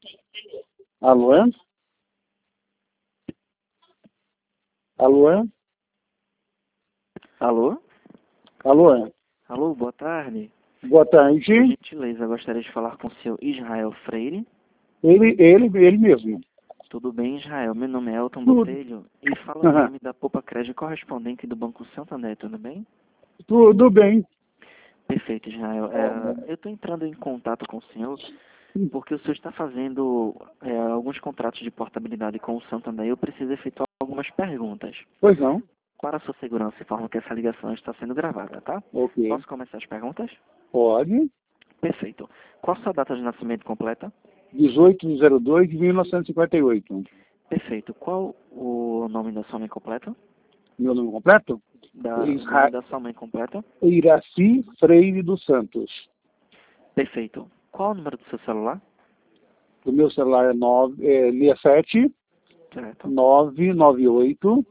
Alô? Alô? Alô? Alô? Alô, boa tarde. Boa Por tarde. gentileza, gostaria de falar com o senhor Israel Freire. Ele mesmo. Tudo bem, Israel? Meu nome é Elton Tudo. Botelho e falo em Aham. nome da Poupa Crédito correspondente do Banco Santander, tudo bem? Tudo bem. Perfeito, Israel. Eu estou entrando em contato com o senhor porque o senhor está fazendo alguns contratos de portabilidade com o Santander e eu preciso efetuar algumas perguntas. Pois não. Para a sua segurança, informo que essa ligação está sendo gravada, tá? Ok. Posso começar as perguntas? Pode. Perfeito. Qual a sua data de nascimento completa? 18/02 de 1958. Perfeito. Qual o nome da sua mãe completa? Meu nome completo? O nome da sua mãe completa? Iraci Freire dos Santos. Perfeito. Qual o número do seu celular? O meu celular é 67 Certo. 998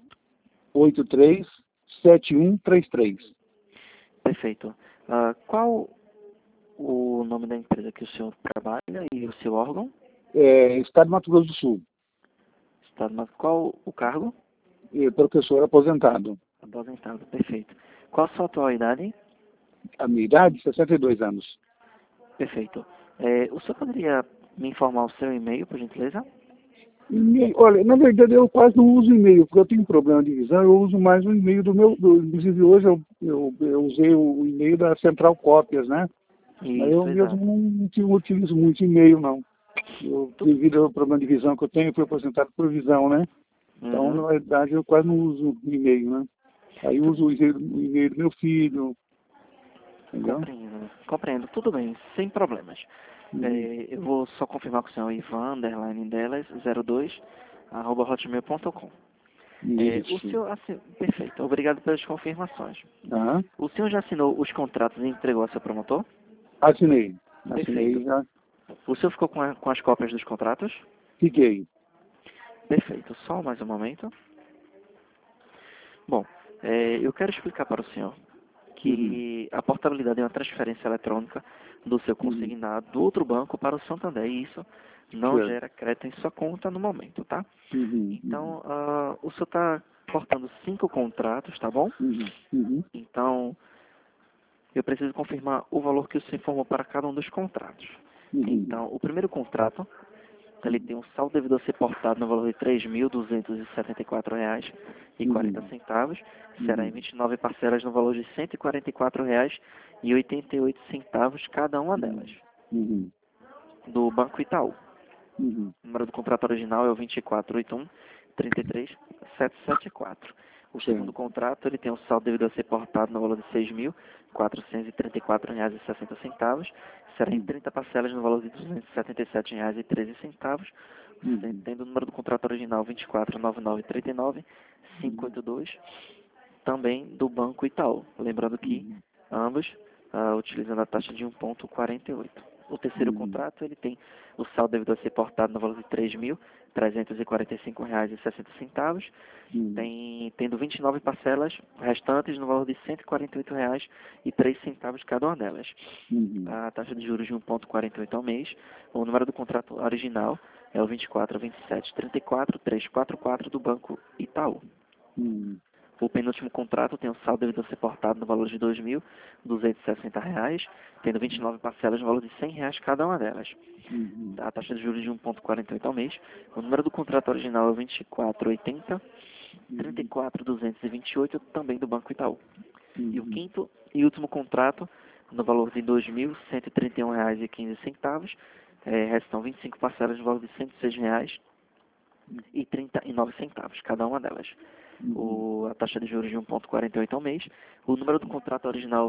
83 7133. Perfeito. Qual o nome da empresa que o senhor trabalha e o seu órgão? Estado de Mato Grosso do Sul. Qual o cargo? Professor aposentado. Aposentado. Perfeito. Qual a sua atual idade? A minha idade, 62 anos. Perfeito. O senhor poderia me informar o seu e-mail, por gentileza? Olha, na verdade eu quase não uso e-mail, porque eu tenho problema de visão, eu uso mais o e-mail do meu. Inclusive hoje eu usei o e-mail da Central Cópias, né? Mas eu Isso, mesmo exato. não utilizo muito e-mail, não. Devido ao problema de visão que eu tenho, eu fui aposentado por visão, né? Então, Uhum. na verdade, eu quase não uso e-mail, né? Aí eu uso o e-mail do meu filho, entendeu? Compreendo, compreendo. Tudo bem, sem problemas. Uhum. Eu vou só confirmar com o senhor Ivan, underline delas, 02, arroba hotmail.com. O Isso. senhor, perfeito, obrigado pelas confirmações. Tá? O senhor já assinou os contratos e entregou a seu promotor? Assinei. Perfeito. Assinei, já O senhor ficou com as cópias dos contratos? fiquei. Perfeito, só mais um momento. Bom, eu quero explicar para o senhor Uhum. que a portabilidade é uma transferência eletrônica do seu Uhum. consignado do outro banco para o Santander e isso não Certo. gera crédito em sua conta no momento, tá? Uhum. Uhum. Então, o senhor está cortando 5 contratos, tá bom? Uhum. Uhum. Então, eu preciso confirmar o valor que o senhor informou para cada um dos contratos. Uhum. Então, o primeiro contrato, ele tem um saldo devido a ser portado no valor de R$ 3.274,40. Será em Uhum. 29 parcelas no valor de R$ 144,88 cada uma delas. Uhum. Do Banco Itaú. Uhum. O número do contrato original é o 2481-33774. O segundo Certo. contrato, ele tem um saldo devido a ser portado no valor de R$ 6.434,60. Será em 30 parcelas no valor de R$ 277,13. Uhum. Tendo o número do contrato original 249939-582, também do Banco Itaú. Lembrando que Uhum. ambos utilizando a taxa de 1,48. O terceiro Uhum. contrato, ele tem o saldo devido a ser portado no valor de R$ 3.345,60, Uhum. tendo 29 parcelas restantes no valor de R$ 148,03 cada uma delas. Uhum. A taxa de juros de 1,48 ao mês. O número do contrato original é o 24 27 34 344 do Banco Itaú. Uhum. O penúltimo contrato tem um saldo devido a ser portado no valor de R$ 2.260, tendo 29 parcelas no valor de R$ 100 cada uma delas. Uhum. A taxa de juros de 1,48 ao mês. O número do contrato original é o 2480 34228, também do Banco Itaú. E o Uhum. quinto e último contrato, no valor de R$ 2.131,15, restam 25 parcelas no valor de R$ 106,39, cada uma delas. Uhum. A taxa de juros de 1,48 ao mês. O número do contrato original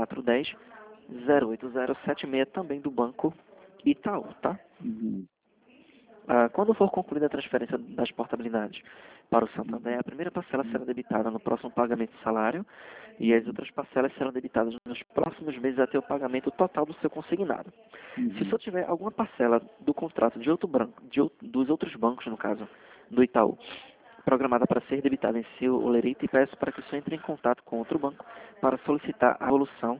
2410-08076, também do Banco Itaú, tá? Uhum. Quando for concluída a transferência das portabilidades para o Santander, a primeira parcela será debitada no próximo pagamento de salário e as outras parcelas serão debitadas nos próximos meses até o pagamento total do seu consignado. Se o Uhum. senhor tiver alguma parcela do contrato de outro banco, dos outros bancos, no caso, do Itaú, programada para ser debitada em seu olerite, peço para que o senhor entre em contato com outro banco para solicitar a evolução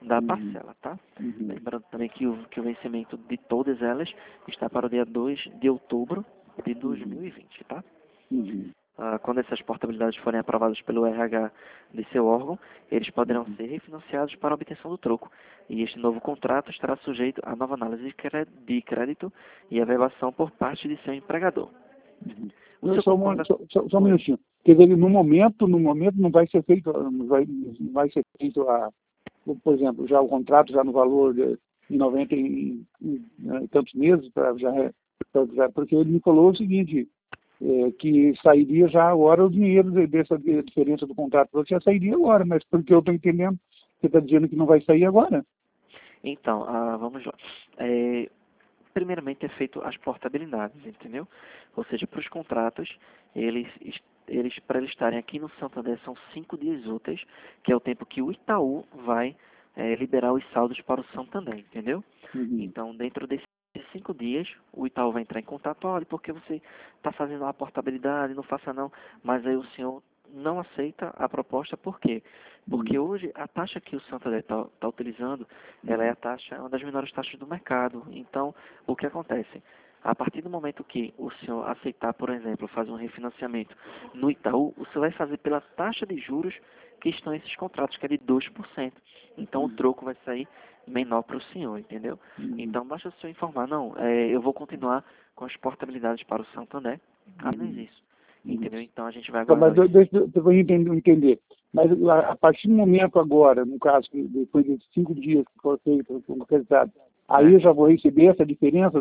da parcela, tá? Uhum. Lembrando também que o vencimento de todas elas está para o dia 2 de outubro de 2020, tá? Uhum. Quando essas portabilidades forem aprovadas pelo RH de seu órgão, eles poderão ser refinanciados para a obtenção do troco. E este novo contrato estará sujeito a nova análise de crédito e avaliação por parte de seu empregador. O seu Só concorda- um minutinho. Quer dizer, no momento não vai ser feito, não vai ser feito por exemplo, já o contrato já no valor de 90 e tantos meses, porque ele me falou o seguinte, que sairia já agora o dinheiro dessa diferença do contrato, já sairia agora, mas porque eu estou entendendo, você está dizendo que não vai sair agora. Então, vamos lá. Primeiramente é feito as portabilidades, entendeu? Ou seja, para os contratos, para eles estarem aqui no Santander são 5 dias úteis, que é o tempo que o Itaú vai liberar os saldos para o Santander, entendeu? Uhum. Então, dentro desses 5 dias, o Itaú vai entrar em contato, olha, porque você está fazendo a portabilidade, não faça não, mas aí o senhor não aceita a proposta, por quê? Porque hoje a taxa que o Santander está utilizando, ela é uma das menores taxas do mercado. Então, o que acontece? A partir do momento que o senhor aceitar, por exemplo, fazer um refinanciamento no Itaú, o senhor vai fazer pela taxa de juros que estão esses contratos, que é de 2%. Então, o troco vai sair menor para o senhor, entendeu? Então, basta o senhor informar, não, eu vou continuar com as portabilidades para o Santander, apenas isso. Entendeu? Então, a gente vai Tá, mas aguardar. deixa eu entender. Mas a partir do momento agora, no caso, depois de 5 dias que for feito o resultado, aí eu já vou receber essa diferença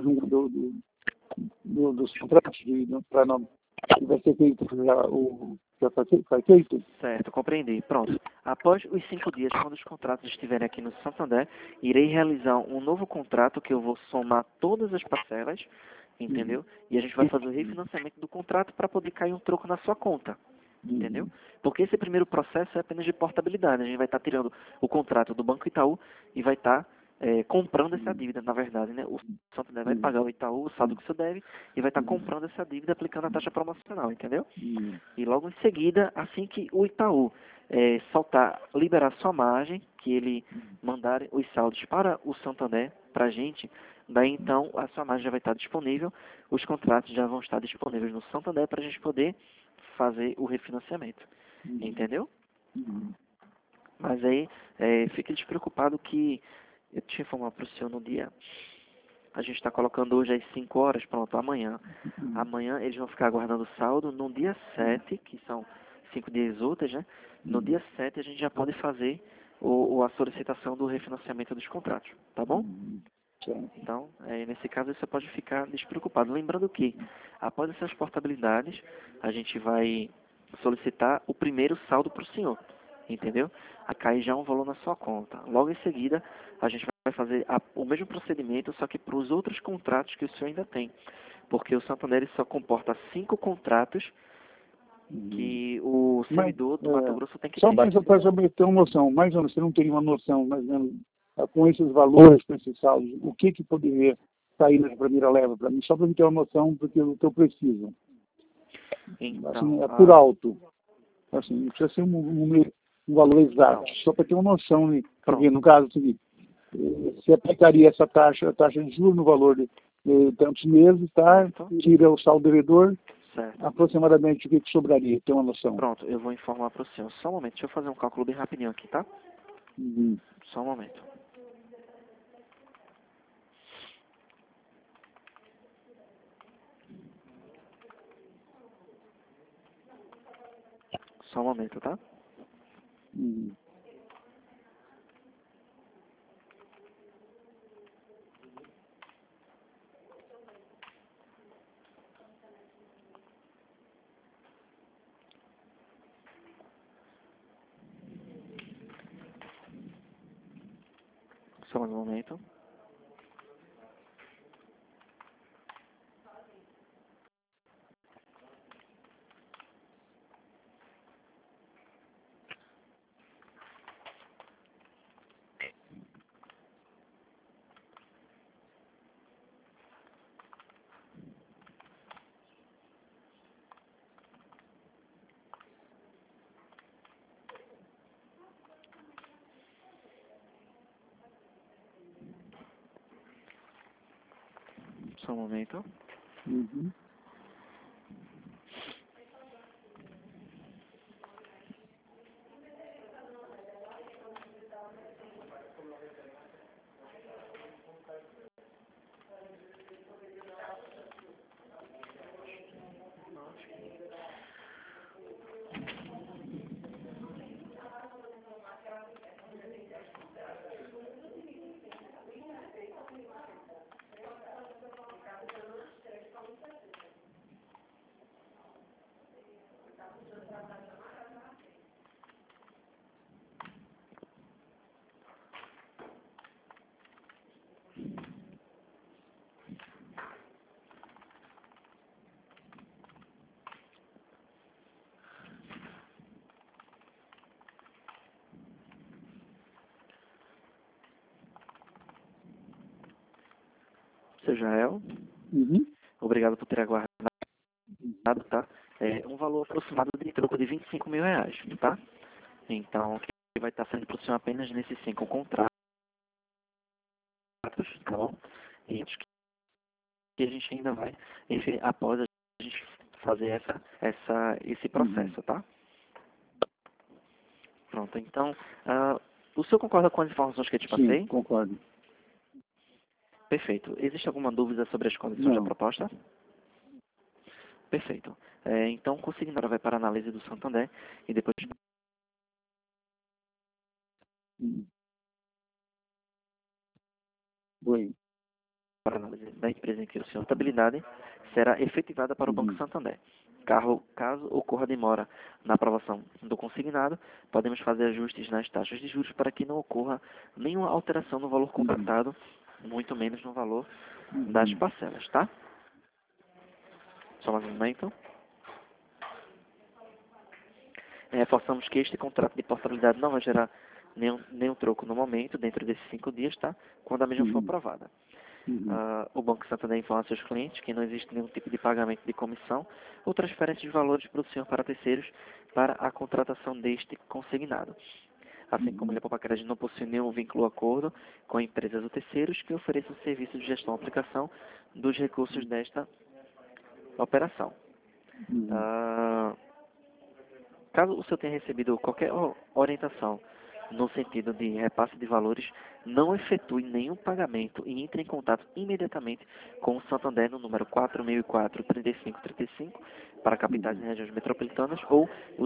dos contratos para não que vai ser feito já foi feito? Certo, compreendi. Pronto. Após os 5 dias, quando os contratos estiverem aqui no Santander, irei realizar um novo contrato que eu vou somar todas as parcelas, entendeu? E a gente vai fazer o refinanciamento do contrato para poder cair um troco na sua conta, entendeu? Porque esse primeiro processo é apenas de portabilidade. A gente vai estar tirando o contrato do Banco Itaú e vai estar comprando essa dívida, na verdade, né? O Santander vai pagar o Itaú, o saldo que isso deve, e vai estar comprando essa dívida aplicando a taxa promocional, entendeu? E logo em seguida, assim que o Itaú liberar sua margem, que ele mandar os saldos para o Santander, para a gente, daí então a sua margem já vai estar disponível, os contratos já vão estar disponíveis no Santander para a gente poder fazer o refinanciamento, entendeu? Mas aí, fique despreocupado que eu te informar para o senhor no dia. A gente está colocando hoje às 5 horas, pronto, amanhã. Amanhã eles vão ficar aguardando o saldo. No dia 7, que são 5 dias úteis, né? No dia 7 a gente já pode fazer a solicitação do refinanciamento dos contratos, tá bom? Então, nesse caso, você pode ficar despreocupado. Lembrando que, após essas portabilidades, a gente vai solicitar o primeiro saldo para o senhor, entendeu? A cair já um valor na sua conta. Logo em seguida, a gente vai fazer o mesmo procedimento, só que para os outros contratos que o senhor ainda tem. Porque o Santander só comporta 5 contratos que o servidor do Mato Grosso tem que Só ter. mais para ter uma noção, mais ou menos, você não tem uma noção, mais ou menos, com esses valores, com esses saldos, o que poderia sair na primeira leva para mim, só para eu ter uma noção do que eu preciso. Então, assim, por alto. Assim, não precisa ser um valor exato, só para ter uma noção, né? Porque no caso seguinte, você aplicaria essa taxa, a taxa de juros no valor de tantos meses, tá? Tira o saldo devedor, certo. aproximadamente o que sobraria, tem uma noção. Pronto, eu vou informar para o senhor. Só um momento, deixa eu fazer um cálculo bem rapidinho aqui, tá? Só um momento. Só um momento, tá? Só mais um momento. Só um momento. Uhum. Seu Jael, Uhum. obrigado por ter aguardado, tá? É um valor aproximado de troco de R$ 25.000, tá? Então, que vai estar sendo para o senhor apenas nesses 5 contratos, tá bom? E acho que a gente ainda vai, após a gente fazer esse processo, tá? Pronto, então, o senhor concorda com as informações que eu te Sim, passei? concordo. Perfeito. Existe alguma dúvida sobre as condições da Não. proposta? Perfeito. Então, o consignado vai para a análise do Santander e depois Uhum. Oi. para a análise da empresa em que o senhor contabilidade será efetivada para o Banco Uhum. Santander. Caso ocorra demora na aprovação do consignado, podemos fazer ajustes nas taxas de juros para que não ocorra nenhuma alteração no valor contratado, muito menos no valor das parcelas, tá? Só mais um momento. Reforçamos que este contrato de portabilidade não vai gerar nenhum troco no momento, dentro desses 5 dias, tá? Quando a mesma for Uhum. aprovada. Uhum. O Banco Santander informa aos seus clientes que não existe nenhum tipo de pagamento de comissão ou transferência de valores para o senhor para terceiros para a contratação deste consignado. Assim como ele, a Poupa Crédito, não possui nenhum vínculo ou acordo com empresas ou terceiros que ofereçam serviço de gestão ou aplicação dos recursos desta operação. Uhum. Caso o senhor tenha recebido qualquer orientação no sentido de repasse de valores, não efetue nenhum pagamento e entre em contato imediatamente com o Santander no número 4004-3535 para capitais e regiões metropolitanas ou o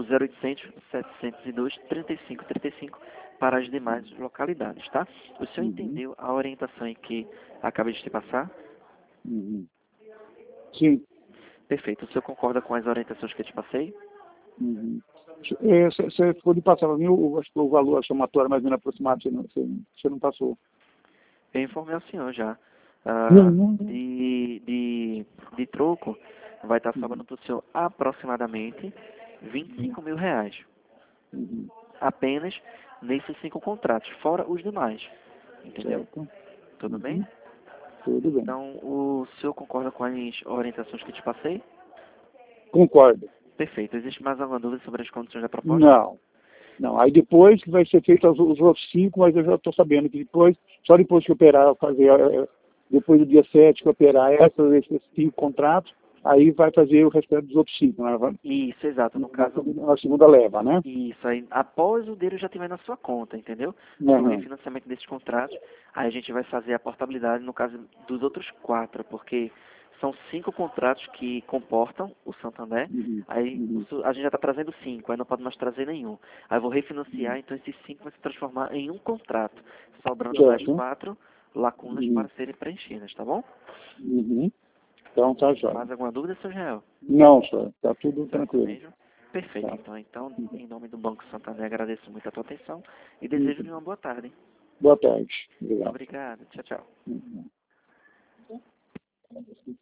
0800-702-3535 para as demais localidades, tá? O senhor Uhum. entendeu a orientação em que acabei de te passar? Uhum. Sim. Perfeito. O senhor concorda com as orientações que eu te passei? Uhum. Você pode passar para mim acho que o valor somatório mais ou menos aproximado, você não passou. Eu informei ao senhor já. Não. De troco, vai estar sobrando para o senhor aproximadamente R$ 25.000. Uhum. Apenas nesses 5 contratos, fora os demais. Entendeu? Certo. Tudo bem? Uhum. Tudo bem. Então, o senhor concorda com as orientações que te passei? Concordo. Perfeito. Existe mais alguma dúvida sobre as condições da proposta? Não. Não. Aí depois que vai ser feito os outros 5, mas eu já estou sabendo que só depois que operar, fazer, depois do dia 7 que operar esses 5 contratos, aí vai fazer o restante dos outros 5, né? Isso, exato. No caso, Na segunda leva, né? isso aí, após o dele já estiver na sua conta, entendeu? Do Uhum. refinanciamento desses contratos, aí a gente vai fazer a portabilidade no caso dos outros 4, porque são 5 contratos que comportam o Santander, Uhum. aí Uhum. a gente já está trazendo 5, aí não pode mais trazer nenhum. Aí eu vou refinanciar, então esses 5 vão se transformar em um contrato, sobrando mais Certo. 4 lacunas Uhum. para serem preenchidas, tá bom? Uhum. Então tá jóia. Mais alguma dúvida, seu Jael? Não, senhor. Tá tudo Certo tranquilo. mesmo? Perfeito, Tá. então, em nome do Banco Santander, agradeço muito a tua atenção e desejo-lhe Uhum. uma boa tarde. Boa tarde. Obrigado. Obrigado. Tchau, tchau. Uhum.